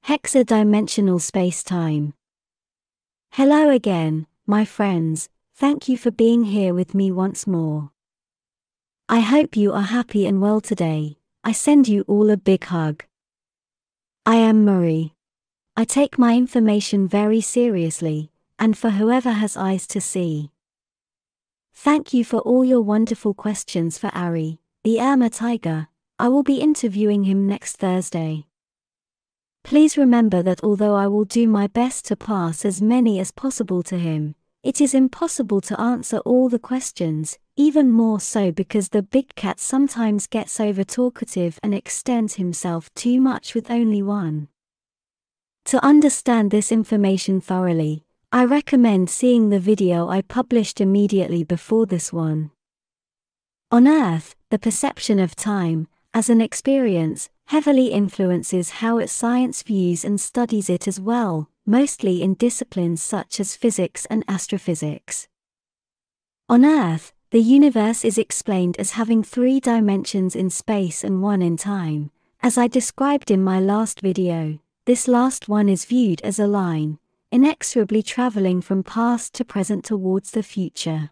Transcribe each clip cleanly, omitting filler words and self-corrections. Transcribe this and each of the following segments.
Hexadimensional space-time. Hello again, my friends, thank you for being here with me once more. I hope you are happy and well today. I send you all a big hug. I am Marie. I take my information very seriously, and for whoever has eyes to see. Thank you for all your wonderful questions for Ari, the Irma tiger. I will be interviewing him next Thursday. Please remember that although I will do my best to pass as many as possible to him, it is impossible to answer all the questions, even more so because the big cat sometimes gets over talkative and extends himself too much with only one. To understand this information thoroughly, I recommend seeing the video I published immediately before this one. On Earth, the perception of time, as an experience, heavily influences how science views and studies it as well, mostly in disciplines such as physics and astrophysics. On Earth, the universe is explained as having 3 dimensions in space and 1 in time. As I described in my last video, this last one is viewed as a line, inexorably traveling from past to present towards the future.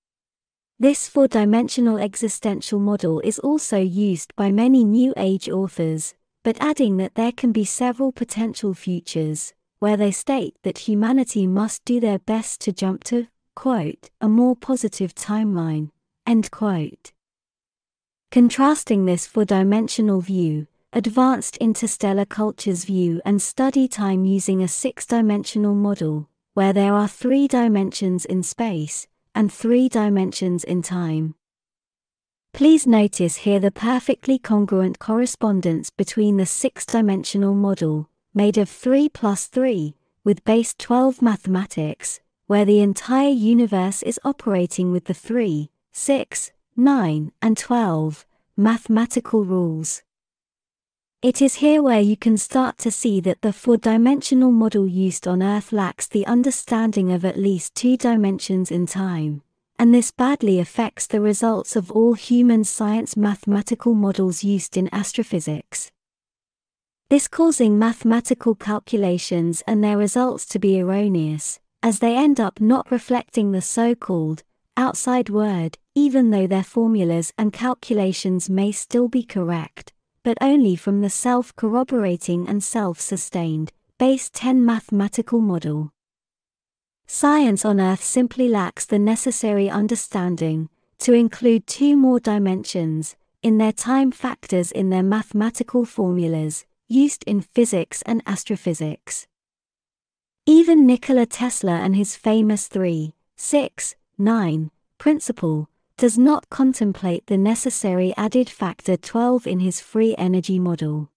This 4-dimensional existential model is also used by many New Age authors, but adding that there can be several potential futures, where they state that humanity must do their best to jump to, quote, a more positive timeline, end quote. Contrasting this 4-dimensional view, advanced interstellar cultures view and study time using a 6-dimensional model, where there are 3 dimensions in space, and 3 dimensions in time. Please notice here the perfectly congruent correspondence between the 6-dimensional model, made of 3 plus 3, with base 12 mathematics, where the entire universe is operating with the 3, 6, 9, and 12 mathematical rules. It is here where you can start to see that the 4-dimensional model used on Earth lacks the understanding of at least 2 dimensions in time, and this badly affects the results of all human science mathematical models used in astrophysics. This causing mathematical calculations and their results to be erroneous, as they end up not reflecting the so-called outside world, even though their formulas and calculations may still be correct, but only from the self-corroborating and self-sustained, base 10 mathematical model. Science on Earth simply lacks the necessary understanding to include 2 more dimensions in their time factors in their mathematical formulas used in physics and astrophysics. Even Nikola Tesla and his famous 3, 6, 9 principle does not contemplate the necessary added factor 12 in his free energy model.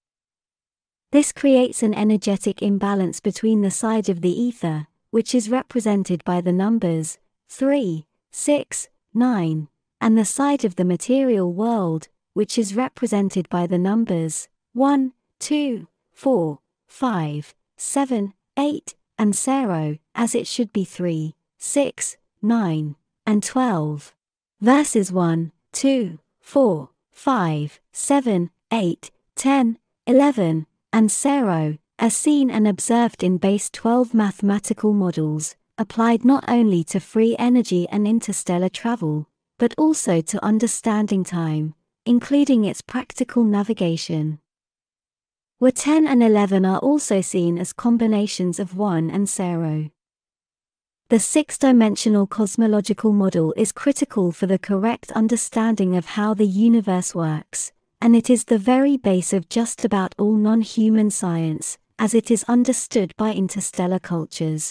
This creates an energetic imbalance between the side of the ether, which is represented by the numbers 3, 6, 9, and the side of the material world, which is represented by the numbers 1, 2, 4, 5, 7, 8, and 0, as it should be 3, 6, 9, and 12. Verses 1, 2, 4, 5, 7, 8, 10, 11, and 0, as seen and observed in base 12 mathematical models, applied not only to free energy and interstellar travel, but also to understanding time, including its practical navigation. Where 10 and 11 are also seen as combinations of 1 and 0. The 6-dimensional cosmological model is critical for the correct understanding of how the universe works, and it is the very base of just about all non-human science, as it is understood by interstellar cultures.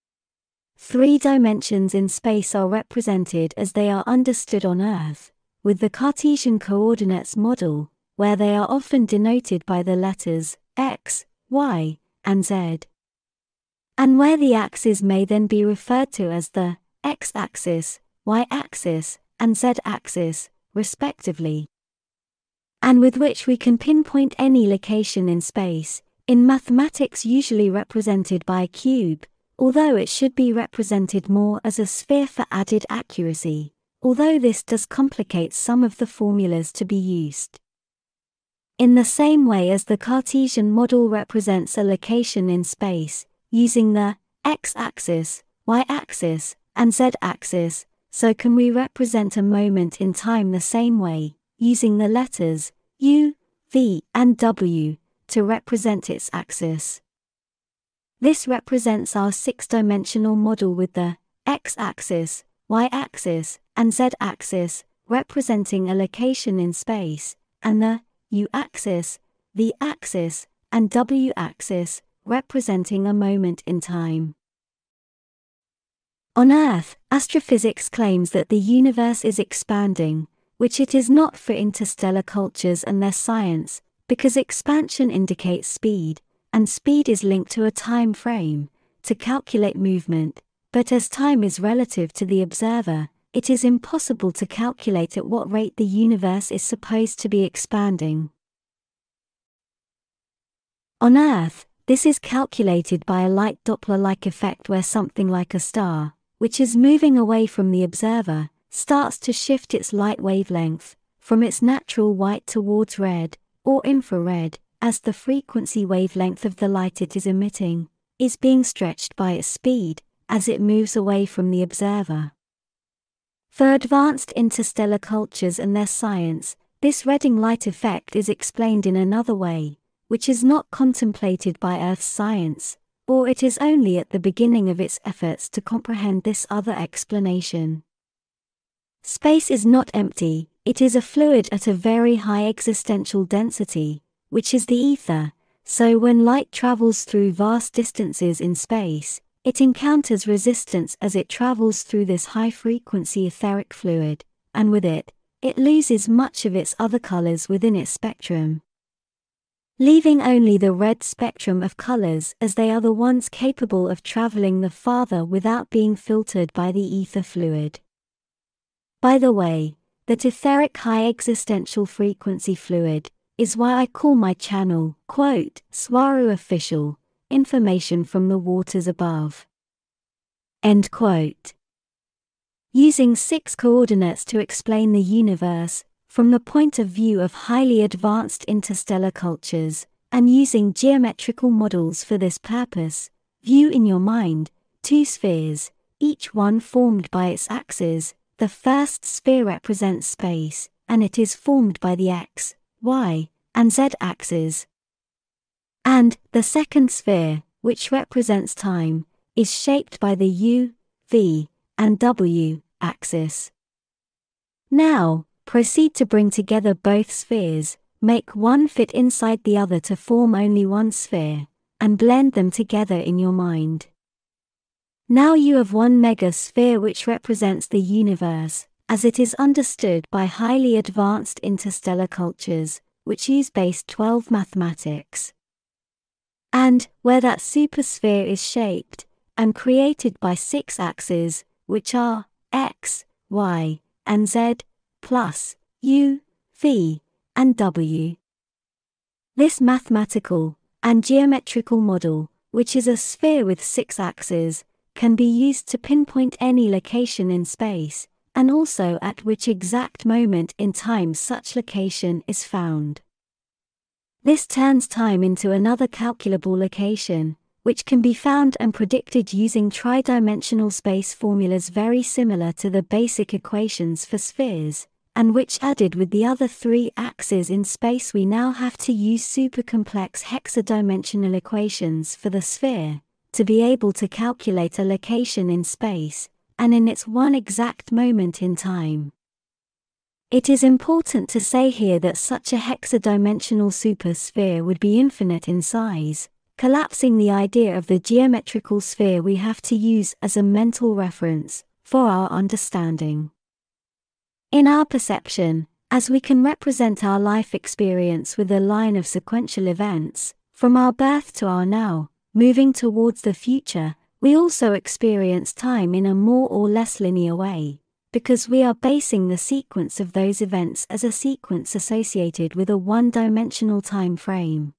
3 dimensions in space are represented as they are understood on Earth, with the Cartesian coordinates model, where they are often denoted by the letters X, Y, and Z. And where the axes may then be referred to as the x-axis, y-axis, and z-axis, respectively. And with which we can pinpoint any location in space, in mathematics usually represented by a cube, although it should be represented more as a sphere for added accuracy, although this does complicate some of the formulas to be used. In the same way as the Cartesian model represents a location in space, using the x-axis, y-axis, and z-axis, so can we represent a moment in time the same way, using the letters u, v, and w to represent its axis. This represents our six-dimensional model with the x-axis, y-axis, and z-axis representing a location in space, and the u-axis, v-axis, and w-axis representing a moment in time. On Earth, astrophysics claims that the universe is expanding, which it is not for interstellar cultures and their science, because expansion indicates speed, and speed is linked to a time frame, to calculate movement, but as time is relative to the observer, it is impossible to calculate at what rate the universe is supposed to be expanding. On Earth, this is calculated by a light Doppler-like effect where something like a star, which is moving away from the observer, starts to shift its light wavelength from its natural white towards red, or infrared, as the frequency wavelength of the light it is emitting is being stretched by its speed as it moves away from the observer. For advanced interstellar cultures and their science, this Reading light effect is explained in another way, which is not contemplated by Earth's science, or it is only at the beginning of its efforts to comprehend this other explanation. Space is not empty, it is a fluid at a very high existential density, which is the ether, so when light travels through vast distances in space, it encounters resistance as it travels through this high-frequency etheric fluid, and with it, it loses much of its other colors within its spectrum, leaving only the red spectrum of colors as they are the ones capable of traveling the farther without being filtered by the ether fluid. By the way, that etheric high existential frequency fluid is why I call my channel, quote, Swaru Official, information from the waters above. End quote. Using 6 coordinates to explain the universe, from the point of view of highly advanced interstellar cultures, and using geometrical models for this purpose, view in your mind 2 spheres, each one formed by its axes. The first sphere represents space, and it is formed by the x, y, and z axes. And the second sphere, which represents time, is shaped by the u, v, and w axis. Now, proceed to bring together both spheres, make one fit inside the other to form only one sphere, and blend them together in your mind. Now you have one megasphere which represents the universe, as it is understood by highly advanced interstellar cultures, which use base 12 mathematics. And, where that supersphere is shaped, and created by 6 axes, which are x, y, and z, plus u, v, and w. This mathematical and geometrical model, which is a sphere with 6 axes, can be used to pinpoint any location in space, and also at which exact moment in time such location is found. This turns time into another calculable location, which can be found and predicted using tridimensional space formulas very similar to the basic equations for spheres, and which added with the other 3 axes in space we now have to use super-complex hexadimensional equations for the sphere, to be able to calculate a location in space, and in its one exact moment in time. It is important to say here that such a hexadimensional supersphere would be infinite in size, collapsing the idea of the geometrical sphere we have to use as a mental reference for our understanding. In our perception, as we can represent our life experience with a line of sequential events, from our birth to our now, moving towards the future, we also experience time in a more or less linear way, because we are basing the sequence of those events as a sequence associated with a one-dimensional time frame.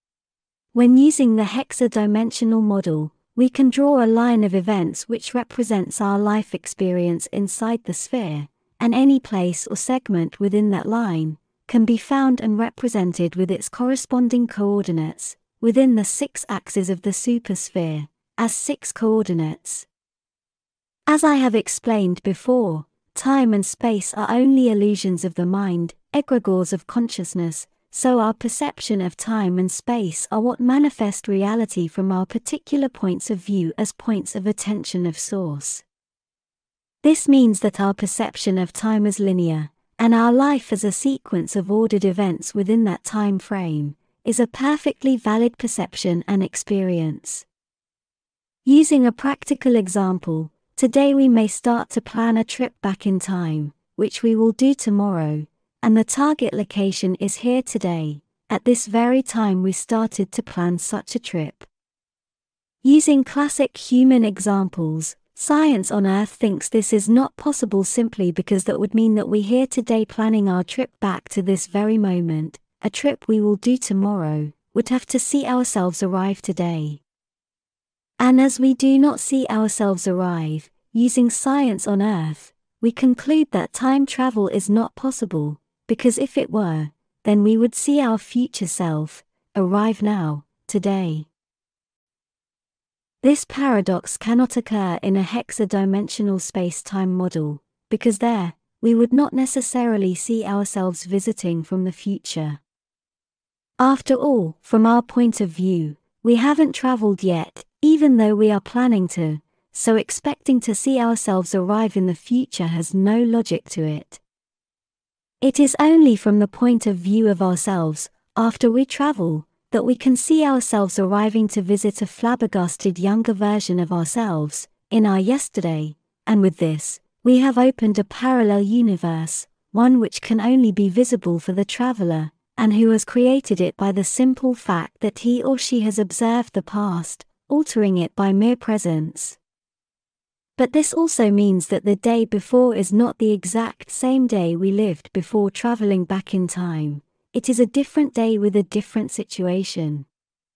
When using the hexadimensional model, we can draw a line of events which represents our life experience inside the sphere, and any place or segment within that line, can be found and represented with its corresponding coordinates, within the 6 axes of the supersphere, as 6 coordinates. As I have explained before, time and space are only illusions of the mind, egregores of consciousness, so our perception of time and space are what manifest reality from our particular points of view as points of attention of source. This means that our perception of time is linear, and our life as a sequence of ordered events within that time frame, is a perfectly valid perception and experience. Using a practical example, today we may start to plan a trip back in time, which we will do tomorrow, and the target location is here today, at this very time we started to plan such a trip. Using classic human examples, science on Earth thinks this is not possible simply because that would mean that we here today planning our trip back to this very moment, a trip we will do tomorrow, would have to see ourselves arrive today. And as we do not see ourselves arrive, using science on Earth, we conclude that time travel is not possible, because if it were, then we would see our future self arrive now, today. This paradox cannot occur in a hexadimensional space-time model, because there, we would not necessarily see ourselves visiting from the future. After all, from our point of view, we haven't traveled yet, even though we are planning to, so expecting to see ourselves arrive in the future has no logic to it. It is only from the point of view of ourselves, after we travel, that we can see ourselves arriving to visit a flabbergasted younger version of ourselves, in our yesterday, and with this, we have opened a parallel universe, one which can only be visible for the traveler, and who has created it by the simple fact that he or she has observed the past, altering it by mere presence. But this also means that the day before is not the exact same day we lived before traveling back in time. It is a different day with a different situation.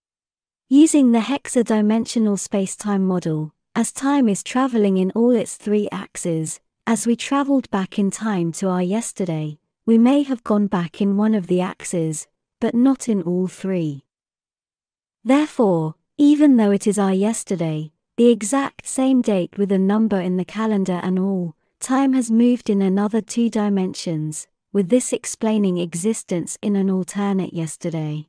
Using the hexadimensional spacetime model, as time is traveling in all its 3 axes, as we traveled back in time to our yesterday, we may have gone back in one of the axes, but not in all 3. Therefore, even though it is our yesterday, the exact same date with a number in the calendar and all, time has moved in another 2 dimensions, with this explaining existence in an alternate yesterday.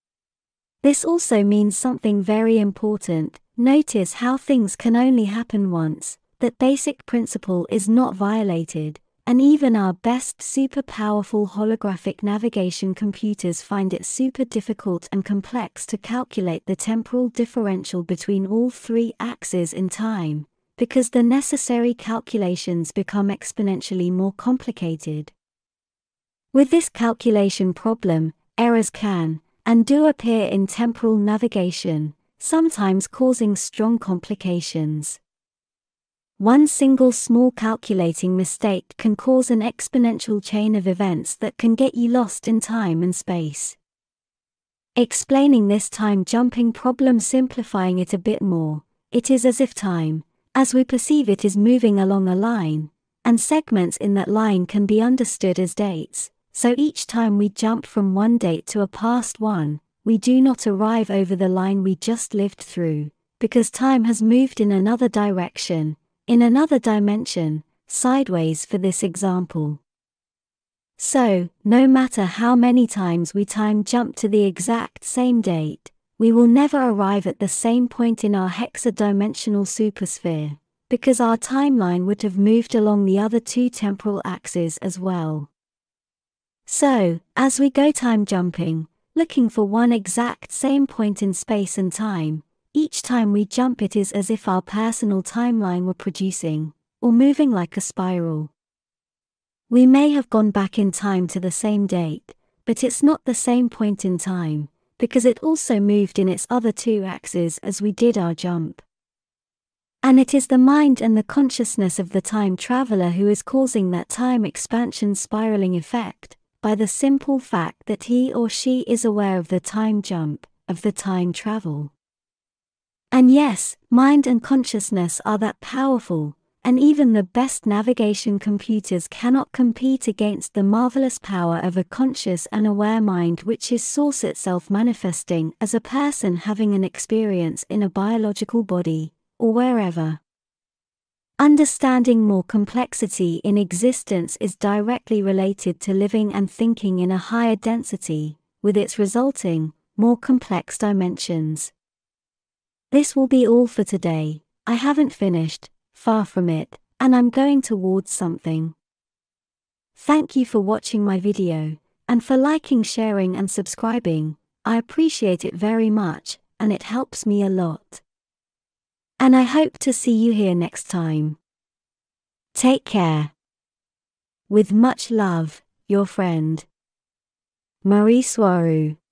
This also means something very important. Notice how things can only happen once, that basic principle is not violated, and even our best super powerful holographic navigation computers find it super difficult and complex to calculate the temporal differential between all 3 axes in time, because the necessary calculations become exponentially more complicated. With this calculation problem, errors can, and do appear in temporal navigation, sometimes causing strong complications. One single small calculating mistake can cause an exponential chain of events that can get you lost in time and space. Explaining this time-jumping problem, simplifying it a bit more, it is as if time, as we perceive it, is moving along a line, and segments in that line can be understood as dates. So each time we jump from one date to a past one, we do not arrive over the line we just lived through, because time has moved in another direction, in another dimension, sideways for this example. So, no matter how many times we time jump to the exact same date, we will never arrive at the same point in our hexadimensional supersphere, because our timeline would have moved along the other 2 temporal axes as well. So, as we go time jumping, looking for one exact same point in space and time, each time we jump it is as if our personal timeline were producing, or moving like a spiral. We may have gone back in time to the same date, but it's not the same point in time, because it also moved in its other 2 axes as we did our jump. And it is the mind and the consciousness of the time traveler who is causing that time expansion spiraling effect, by the simple fact that he or she is aware of the time jump, of the time travel. And yes, mind and consciousness are that powerful, and even the best navigation computers cannot compete against the marvelous power of a conscious and aware mind, which is Source itself manifesting as a person having an experience in a biological body, or wherever. Understanding more complexity in existence is directly related to living and thinking in a higher density, with its resulting, more complex dimensions. This will be all for today. I haven't finished, far from it, and I'm going towards something. Thank you for watching my video, and for liking, sharing and subscribing. I appreciate it very much, and it helps me a lot. And I hope to see you here next time. Take care. With much love, your friend, Marie Soirou.